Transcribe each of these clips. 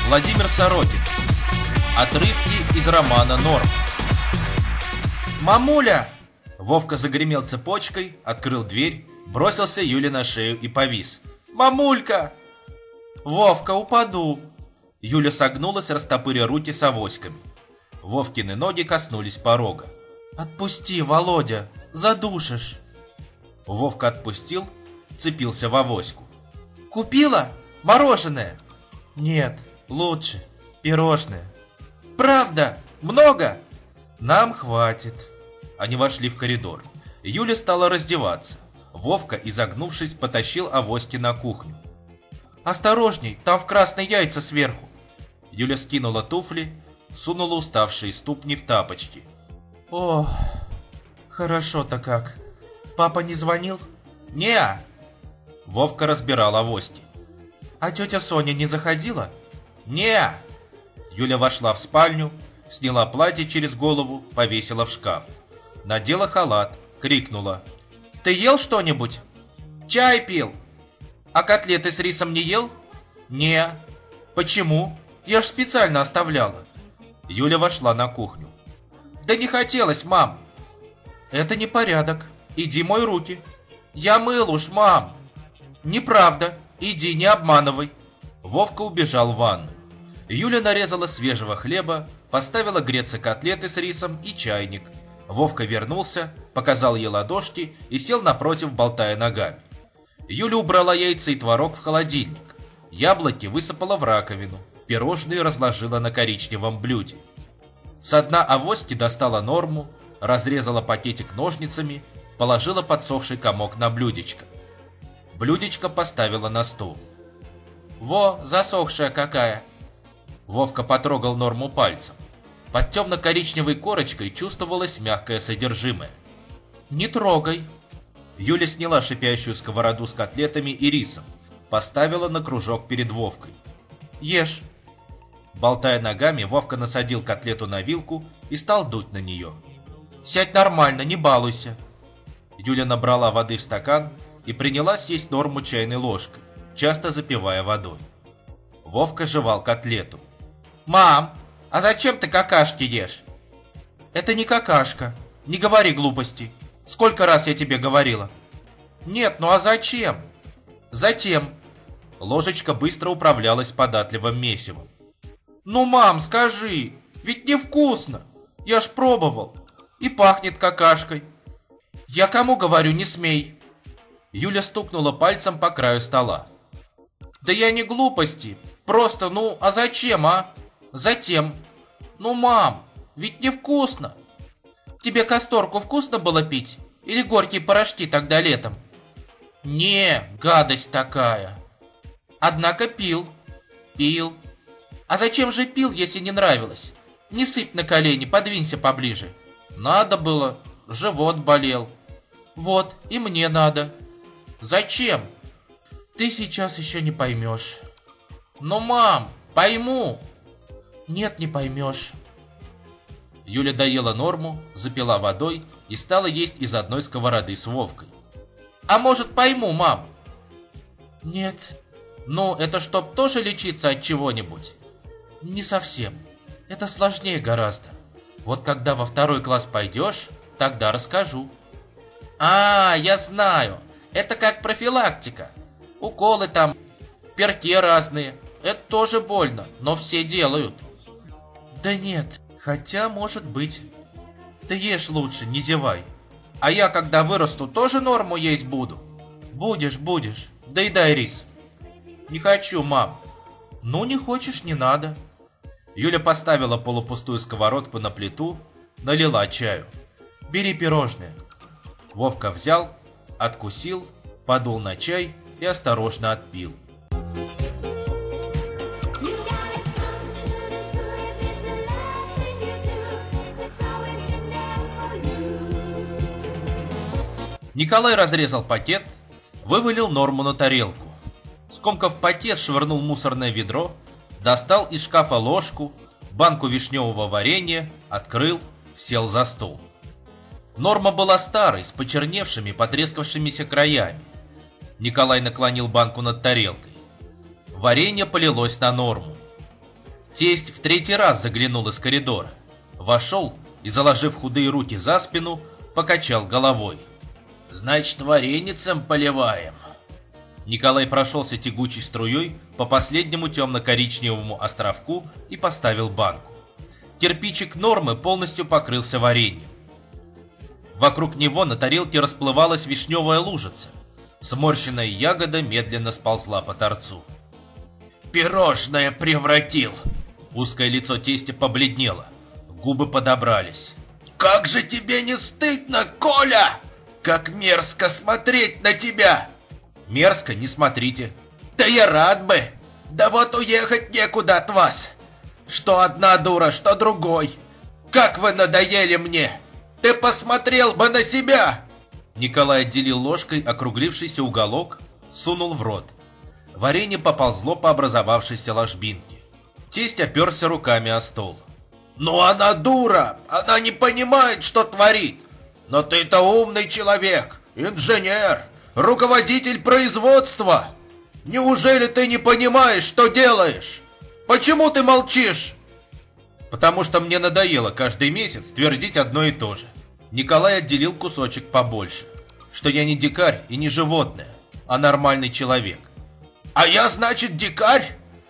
Владимир Сорокин. Отрывки из романа «Норм». «Мамуля!» Вовка загремел цепочкой, открыл дверь, бросился Юле на шею и повис. «Мамулька!» «Вовка, упаду!» Юля согнулась, растопыря руки с авоськами. Вовкины ноги коснулись порога. «Отпусти, Володя, задушишь!» Вовка отпустил, цепился в авоську. «Купила? Мороженое?» «Нет, лучше, пирожное». «Правда? Много?» «Нам хватит». Они вошли в коридор. Юля стала раздеваться. Вовка, изогнувшись, потащил авоськи на кухню. «Осторожней, там в красные яйца сверху». Юля скинула туфли, сунула уставшие ступни в тапочки. «О, хорошо-то как. Папа не звонил?» «Не-а». Вовка разбирал авоськи. «А тетя Соня не заходила?» «Не-а». Юля вошла в спальню, сняла платье через голову, повесила в шкаф. Надела халат, крикнула. «Ты ел что-нибудь?» «Чай пил». «А котлеты с рисом не ел?» «Не». «Почему? Я ж специально оставляла». Юля вошла на кухню. «Да не хотелось, мам». «Это не порядок. Иди мой руки». «Я мыл уж, мам». «Неправда. Иди, не обманывай». Вовка убежал в ванную. Юля нарезала свежего хлеба, поставила греться котлеты с рисом и чайник. Вовка вернулся, показал ей ладошки и сел напротив, болтая ногами. Юля убрала яйца и творог в холодильник. Яблоки высыпала в раковину, пирожные разложила на коричневом блюде. Со дна авоськи достала норму, разрезала пакетик ножницами, положила подсохший комок на блюдечко. Блюдечко поставила на стол. «Во, засохшая какая!» Вовка потрогал норму пальцем. Под темно-коричневой корочкой чувствовалось мягкое содержимое. «Не трогай!» Юля сняла шипящую сковороду с котлетами и рисом, поставила на кружок перед Вовкой. «Ешь!» Болтая ногами, Вовка насадил котлету на вилку и стал дуть на нее. «Сядь нормально, не балуйся!» Юля набрала воды в стакан и принялась есть норму чайной ложкой, часто запивая водой. Вовка жевал котлету. «Мам, а зачем ты какашки ешь?» «Это не какашка. Не говори глупостей. Сколько раз я тебе говорила?» «Нет, ну а зачем?» «Затем». Ложечка быстро управлялась податливым месивом. «Ну, мам, скажи, ведь невкусно. Я ж пробовал. И пахнет какашкой». «Я кому говорю, не смей?» Юля стукнула пальцем по краю стола. «Да я не глупости. Просто, ну, а зачем, а?» «Затем». «Ну, мам, ведь невкусно». «Тебе касторку вкусно было пить? Или горькие порошки тогда летом?» «Не, гадость такая». «Однако пил». «Пил». «А зачем же пил, если не нравилось? Не сыпь на колени, подвинься поближе». «Надо было, живот болел». «Вот, и мне надо». «Зачем?» «Ты сейчас еще не поймешь». «Ну, мам, пойму». «Нет, не поймешь». Юля доела норму, запила водой и стала есть из одной сковороды с Вовкой. «А может, пойму, мам?» «Нет». «Ну, это чтоб тоже лечиться от чего-нибудь?» «Не совсем. Это сложнее гораздо. Вот когда во 2 класс пойдешь, тогда расскажу». «А, я знаю. Это как профилактика. Уколы там, перки разные. Это тоже больно, но все делают». «Да нет, хотя, может быть. Ты ешь лучше, не зевай. А я, когда вырасту, тоже норму есть буду?» «Будешь, будешь. Доедай рис». «Не хочу, мам». «Ну, не хочешь, не надо». Юля поставила полупустую сковородку на плиту, налила чаю. «Бери пирожное». Вовка взял, откусил, подул на чай и осторожно отпил. Николай разрезал пакет, вывалил норму на тарелку. Скомкав пакет, швырнул в мусорное ведро, достал из шкафа ложку, банку вишневого варенья, открыл, сел за стол. Норма была старой, с почерневшими, потрескавшимися краями. Николай наклонил банку над тарелкой. Варенье полилось на норму. Тесть в третий раз заглянул из коридора. Вошел и, заложив худые руки за спину, покачал головой. «Значит, вареницем поливаем». Николай прошелся тягучей струей по последнему темно-коричневому островку и поставил банку. Кирпичик Нормы полностью покрылся вареньем. Вокруг него на тарелке расплывалась вишневая лужица. Сморщенная ягода медленно сползла по торцу. «Пирожное превратил!» Узкое лицо тестя побледнело. Губы подобрались. «Как же тебе не стыдно, Коля! Как мерзко смотреть на тебя!» «Мерзко, не смотрите». «Да я рад бы! Да вот уехать некуда от вас! Что одна дура, что другой! Как вы надоели мне! Ты посмотрел бы на себя!» Николай отделил ложкой округлившийся уголок, сунул в рот. Варенье поползло по образовавшейся ложбинке. Тесть оперся руками о стол. «Ну она дура! Она не понимает, что творит! Но ты-то умный человек, инженер, руководитель производства! Неужели ты не понимаешь, что делаешь? Почему ты молчишь?» «Потому что мне надоело каждый месяц твердить одно и то же». Николай отделил кусочек побольше. Что я не дикарь и не животное, а нормальный человек. «А я, значит, дикарь?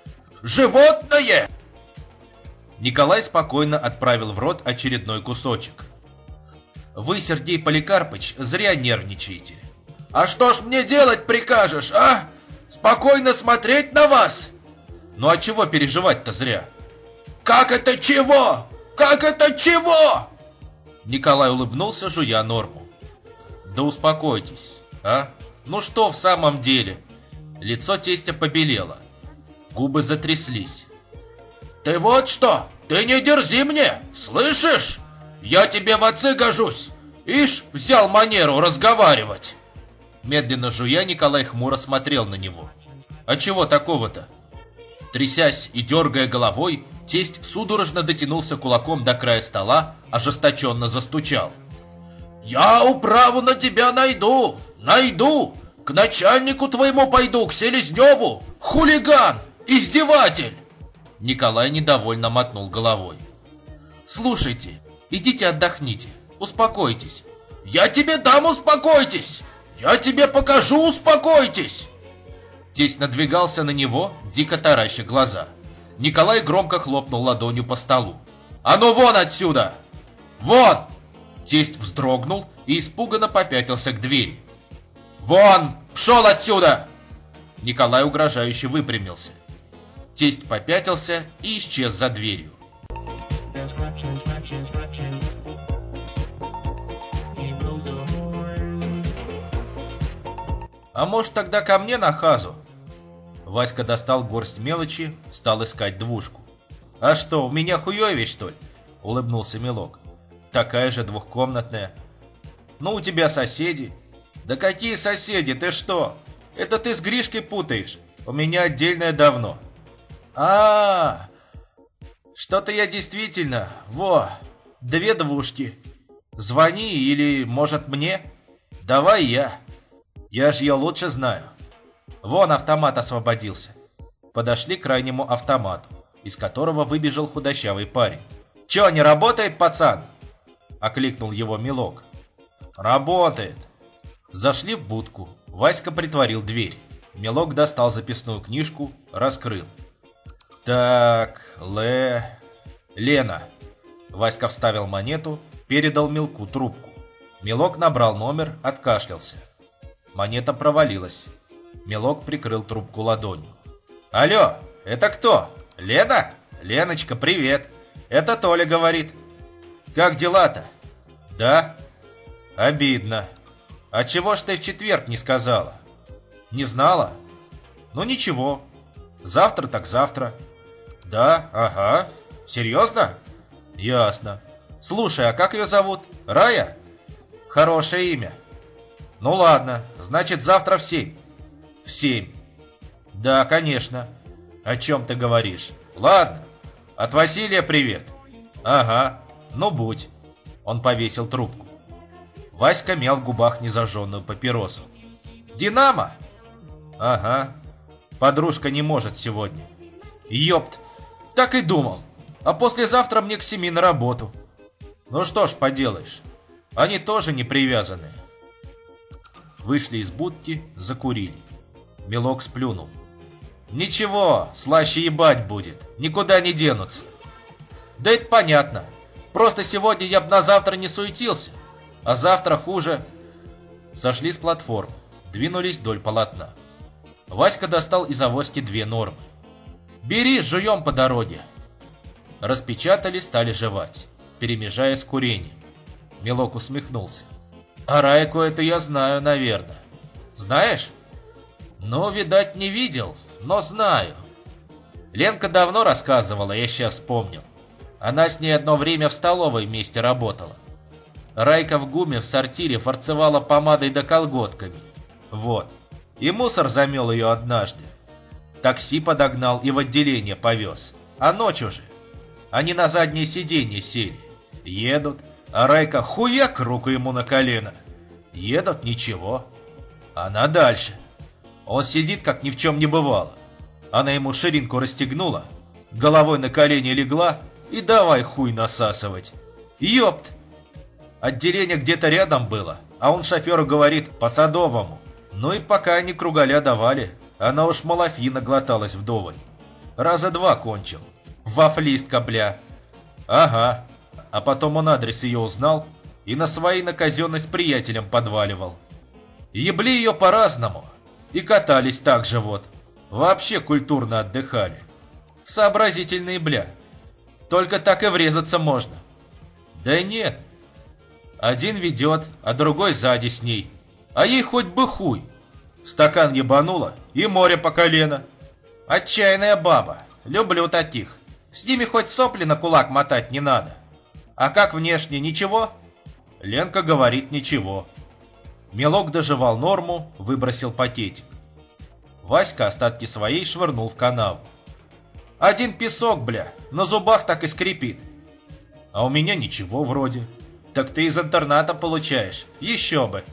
Животное?» Николай спокойно отправил в рот очередной кусочек. «Вы, Сергей Поликарпыч, зря нервничаете». «А что ж мне делать прикажешь, а? Спокойно смотреть на вас?» «Ну а чего переживать-то зря?» «Как это чего? Как это чего?» Николай улыбнулся, жуя Норму. «Да успокойтесь, а? Ну что в самом деле?» Лицо тестя побелело. Губы затряслись. «Ты вот что! Ты не дерзи мне! Слышишь? Я тебе в отцы гожусь! Ишь, взял манеру разговаривать!» Медленно жуя, Николай хмуро смотрел на него. «А чего такого-то?» Трясясь и дергая головой, тесть судорожно дотянулся кулаком до края стола, ожесточенно застучал. «Я управу на тебя найду! Найду! К начальнику твоему пойду, к Селезневу! Хулиган! Издеватель!» Николай недовольно мотнул головой. «Слушайте, идите отдохните, успокойтесь». «Я тебе дам успокойтесь! Я тебе покажу успокойтесь!» Тесть надвигался на него, дико тараща глаза. Николай громко хлопнул ладонью по столу. «А ну вон отсюда! Вон!» Тесть вздрогнул и испуганно попятился к двери. «Вон! Пшел отсюда!» Николай угрожающе выпрямился. Тесть попятился и исчез за дверью. «А может, тогда ко мне на хазу?» Васька достал горсть мелочи, стал искать двушку. «А что, у меня хуёвич, что ли?» — улыбнулся Милок. «Такая же двухкомнатная». «Ну, у тебя соседи». «Да какие соседи, ты что? Это ты с Гришкой путаешь. У меня отдельное давно». Что-то я действительно... Во, 2 двушки. Звони или, может, мне? Давай я. Я ж ее лучше знаю. Вон автомат освободился». Подошли к крайнему автомату, из которого выбежал худощавый парень. «Чё, не работает, пацан?» — окликнул его Милок. «Работает». Зашли в будку. Васька притворил дверь. Милок достал записную книжку, раскрыл. «Так, Лена». Васька вставил монету, передал Милку трубку. Милок набрал номер, откашлялся. Монета провалилась. Милок прикрыл трубку ладонью. «Алло, это кто? Лена? Леночка, привет. Это Толя говорит. Как дела-то?» «Да? Обидно. А чего ж ты в четверг не сказала?» «Не знала? Ну ничего. Завтра так завтра». «Да, ага. Серьезно?» «Ясно. Слушай, а как ее зовут? Рая?» «Хорошее имя». «Ну ладно, значит завтра в 7». «В 7. Да, конечно. О чем ты говоришь? Ладно. От Василия привет». «Ага. Ну будь». Он повесил трубку. Васька мял в губах незажженную папиросу. «Динамо?» «Ага. Подружка не может сегодня». «Ёпт! Так и думал. А послезавтра мне к 7 на работу. Ну что ж поделаешь, они тоже не привязанные. Вышли из будки, закурили. Мелок сплюнул. Ничего, слаще ебать будет, никуда не денутся. Да это понятно. Просто сегодня я б на завтра не суетился, а завтра хуже. Сошли с платформ, двинулись вдоль полотна. Васька достал из авоськи 2 нормы. Бери, жуем по дороге. Распечатали, стали жевать, перемежая с курением. Мелок усмехнулся. А Райку это я знаю, наверное. Знаешь? Ну, видать, не видел, но знаю. Ленка давно рассказывала, я сейчас вспомнил. Она с ней одно время в столовой вместе работала. Райка в ГУМе в сортире фарцевала помадой да колготками. Вот. И мусор замел ее однажды. Такси подогнал и в отделение повез. А ночью же. Они на заднее сиденье сели. Едут, а Райка хуяк руку ему на колено. Едут, ничего. Она дальше. Он сидит, как ни в чем не бывало. Она ему ширинку расстегнула, головой на колени легла и давай хуй насасывать. Ёпт! Отделение где-то рядом было, а он шоферу говорит по Садовому. Ну и пока они кругаля давали, она уж малафьи наглоталась вдоволь. Раза 2 кончил. Вафлистка, бля. Ага. А потом он адрес ее узнал и на свои на казенность приятелям подваливал. Ебли ее по-разному. И катались так же вот. Вообще культурно отдыхали. Сообразительные, бля. Только так и врезаться можно. Да нет. Один ведет, а другой сзади с ней. А ей хоть бы хуй. Стакан ебанула и море по колено. Отчаянная баба. Люблю таких. С ними хоть сопли на кулак мотать не надо. А как внешне, ничего? Ленка говорит, ничего. Мелок доживал норму, выбросил пакетик. Васька остатки своей швырнул в канаву. Один песок, бля, на зубах так и скрипит. А у меня ничего вроде. Так ты из интерната получаешь, еще бы.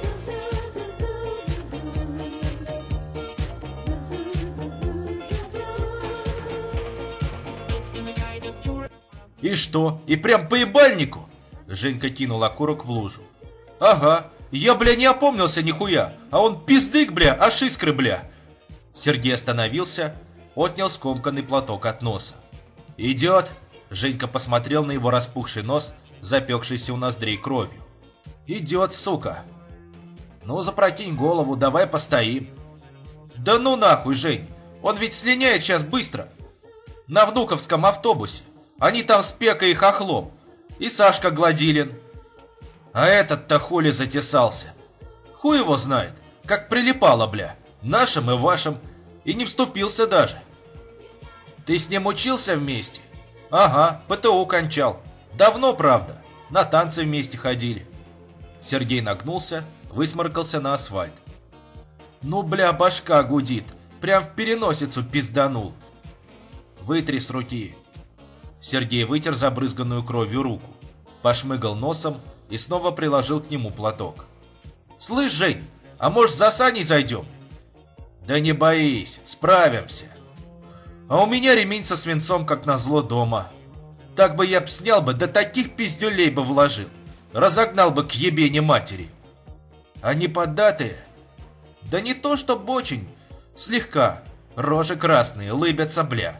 И что, и прям по ебальнику? Женька кинул окурок в лужу. Ага, я, бля, не опомнился нихуя, а он пиздык, бля, аж искры, бля. Сергей остановился, отнял скомканный платок от носа. Идет. Женька посмотрел на его распухший нос, запекшийся у ноздрей кровью. Идет, сука. Ну, запрокинь голову, давай постоим. Да ну нахуй, Жень, он ведь слиняет сейчас быстро. На Внуковском автобусе. Они там с Пекой и Хохлом. И Сашка Гладилин. А этот-то хули затесался. Хуй его знает, как прилипало, бля. Нашим и вашим. И не вступился даже. Ты с ним учился вместе? Ага, ПТУ кончал. Давно, правда. На танцы вместе ходили. Сергей нагнулся, высморкался на асфальт. Ну, бля, башка гудит. Прям в переносицу пизданул. Вытри с руки. Сергей вытер забрызганную кровью руку, пошмыгал носом и снова приложил к нему платок. «Слышь, Жень, а может за Саней зайдем?» «Да не боись, справимся. А у меня ремень со свинцом как назло дома. Так бы я б снял бы, да таких пиздюлей бы вложил. Разогнал бы к ебене матери. Они поддатые? Да не то чтоб очень, слегка. Рожи красные, лыбятся, бля.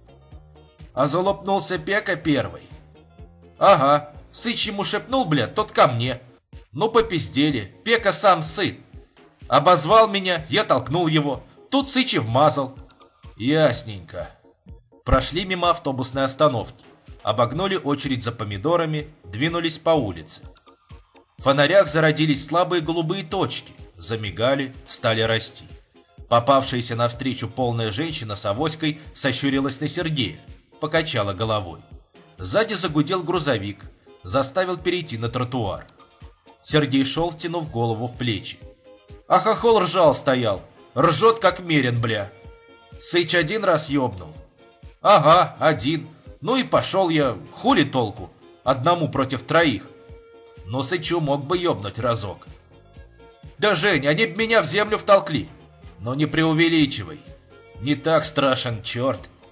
А залопнулся Пека первый. Ага, Сыч ему шепнул, бля, тот ко мне. Ну попиздели, Пека сам сыт. Обозвал меня, я толкнул его. Тут Сыч и вмазал. Ясненько. Прошли мимо автобусной остановки. Обогнули очередь за помидорами, двинулись по улице. В фонарях зародились слабые голубые точки. Замигали, стали расти. Попавшаяся навстречу полная женщина с авоськой сощурилась на Сергея. Покачала головой. Сзади загудел грузовик, заставил перейти на тротуар. Сергей шел, втянув голову в плечи. А хохол ржал стоял. Ржет как мерен, бля. Сыч один раз ёбнул. Ага, один. Ну и пошел я, хули толку, одному против троих. Но Сычу мог бы ёбнуть разок. Да, Жень, они б меня в землю втолкли. Но не преувеличивай. Не так страшен черт.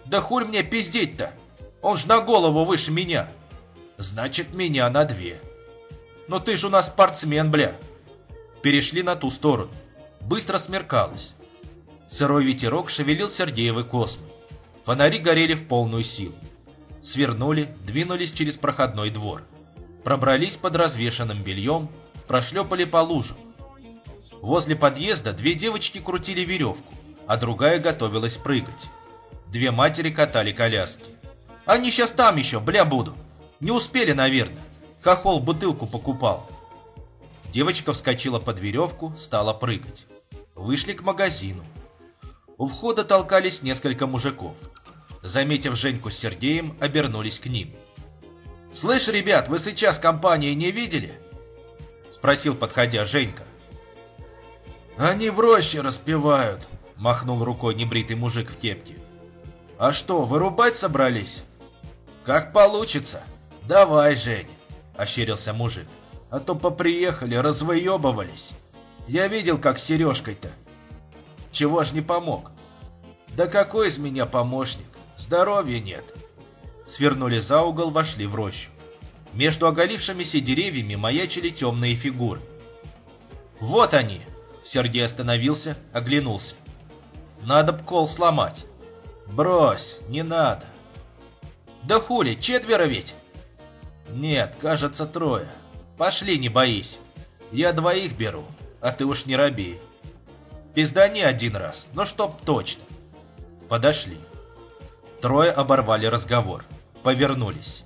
Да хуль мне пиздеть-то? Он ж на голову выше меня. Значит, меня на 2. Но ты ж у нас спортсмен, бля. Перешли на ту сторону. Быстро смеркалось. Сырой ветерок шевелил Сергеевы космы. Фонари горели в полную силу. Свернули, двинулись через проходной двор. Пробрались под развешанным бельем, прошлепали по лужам. Возле подъезда 2 девочки крутили веревку, а другая готовилась прыгать. 2 матери катали коляски. Они сейчас там еще, бля, будут. Не успели, наверное. Хохол бутылку покупал. Девочка вскочила под веревку, стала прыгать. Вышли к магазину. У входа толкались несколько мужиков. Заметив Женьку с Сергеем, обернулись к ним. «Слышь, ребят, вы сейчас компании не видели?» Спросил, подходя, Женька. «Они в роще распевают», — махнул рукой небритый мужик в кепке. «А что, вырубать собрались?» «Как получится. Давай, Жень», — ощерился мужик. «А то поприехали, развоебывались. Я видел, как с Сережкой-то. Чего ж не помог?» «Да какой из меня помощник? Здоровья нет». Свернули за угол, вошли в рощу. Между оголившимися деревьями маячили темные фигуры. «Вот они!» Сергей остановился, оглянулся. «Надо б кол сломать». «Брось, не надо». «Да хули, 4 ведь?» «Нет, кажется, 3. Пошли, не боись. Я 2 беру, а ты уж не робей. Пиздани 1 раз, но чтоб точно». Подошли. 3 оборвали разговор, повернулись.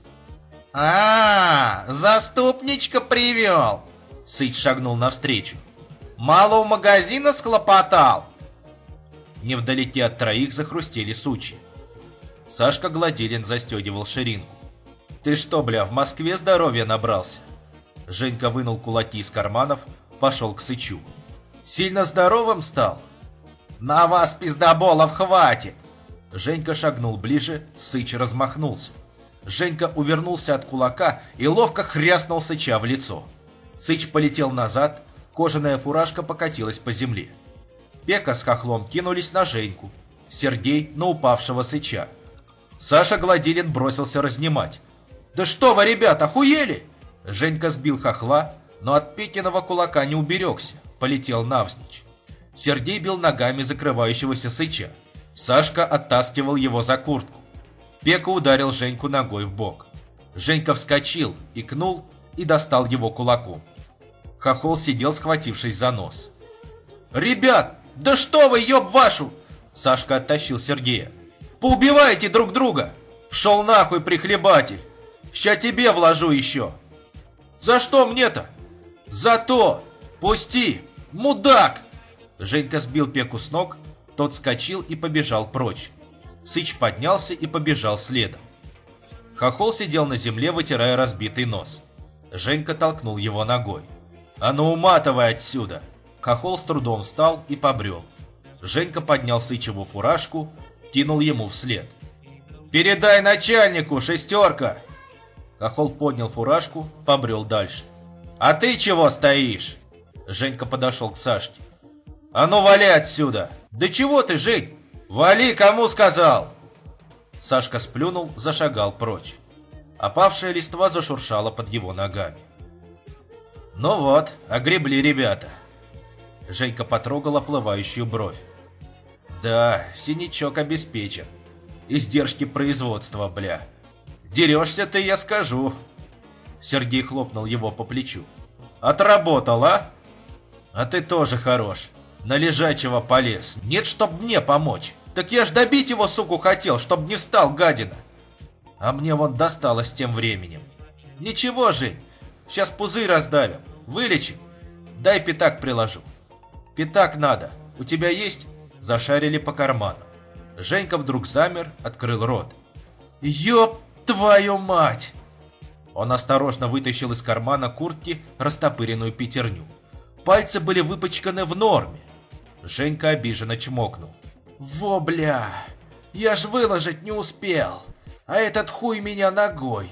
Заступничка привел!» Сыч шагнул навстречу. «Мало у магазина схлопотал?» Невдалеке от 3 захрустели сучья. Сашка Гладилин застегивал ширинку. «Ты что, бля, в Москве здоровья набрался?» Женька вынул кулаки из карманов, пошел к Сычу. «Сильно здоровым стал?» «На вас, пиздоболов, хватит!» Женька шагнул ближе, Сыч размахнулся. Женька увернулся от кулака и ловко хряснул Сыча в лицо. Сыч полетел назад, кожаная фуражка покатилась по земле. Пека с Хохлом кинулись на Женьку, Сергей на упавшего Сыча. Саша Гладилин бросился разнимать. «Да что вы, ребята, охуели?» Женька сбил Хохла, но от Пекиного кулака не уберегся, полетел навзничь. Сергей бил ногами закрывающегося Сыча. Сашка оттаскивал его за куртку. Пека ударил Женьку ногой в бок. Женька вскочил, икнул и достал его кулаком. Хохол сидел, схватившись за нос. «Ребят, да что вы, ёб вашу!» Сашка оттащил Сергея. «Поубивайте друг друга! Пшел нахуй, прихлебатель! Ща тебе вложу еще!» «За что мне-то?» «За то! Пусти! Мудак!» Женька сбил Пеку с ног, тот вскочил и побежал прочь. Сыч поднялся и побежал следом. Хохол сидел на земле, вытирая разбитый нос. Женька толкнул его ногой. «А ну уматывай отсюда!» Хохол с трудом встал и побрел. Женька поднял Сычеву фуражку, кинул ему вслед. «Передай начальнику, 6!» Хохол поднял фуражку, побрел дальше. «А ты чего стоишь?» Женька подошел к Сашке. «А ну вали отсюда!» «Да чего ты, Жень? Вали, кому сказал!» Сашка сплюнул, зашагал прочь. Опавшая листва зашуршала под его ногами. «Ну вот, огребли ребята!» Женька потрогал оплывающую бровь. «Да, синячок обеспечен. Издержки производства, бля. Дерешься ты, я скажу!» Сергей хлопнул его по плечу. «Отработал, а? А ты тоже хорош. На лежачего полез. Нет, чтоб мне помочь. Так я ж добить его, суку, хотел, чтоб не встал, гадина. А мне вон досталось тем временем. Ничего, Жень, сейчас пузырь раздавим. Вылечим. Дай пятак приложу». «Пятак надо. У тебя есть?» Зашарили по карману. Женька вдруг замер, открыл рот. «Ёб твою мать!» Он осторожно вытащил из кармана куртки растопыренную пятерню. Пальцы были выпачканы в норме. Женька обиженно чмокнул. «Во, бля! Я ж выложить не успел, а этот хуй меня ногой!»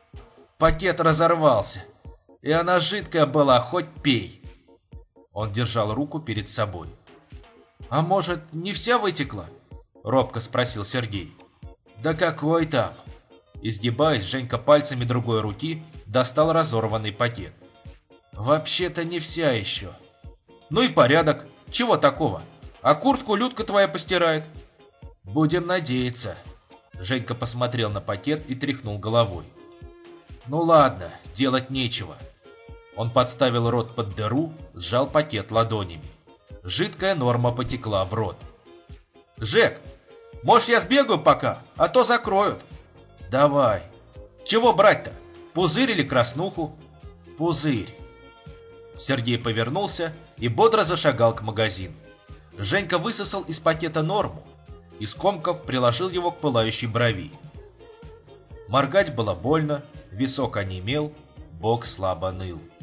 Пакет разорвался, и она жидкая была, хоть пей. Он держал руку перед собой. «А может, не вся вытекла?» — робко спросил Сергей. Да какой там? Изгибаясь, Женька пальцами другой руки достал разорванный пакет. Вообще-то не вся еще. Ну и порядок. Чего такого? А куртку Людка твоя постирает. Будем надеяться. Женька посмотрел на пакет и тряхнул головой. Ну ладно, делать нечего. Он подставил рот под дыру, сжал пакет ладонями. Жидкая норма потекла в рот. «Жек, может, я сбегаю пока, а то закроют?» «Давай». «Чего брать-то? Пузырь или краснуху?» «Пузырь». Сергей повернулся и бодро зашагал к магазину. Женька высосал из пакета норму и, скомкав, приложил его к пылающей брови. Моргать было больно, висок онемел, бок слабо ныл.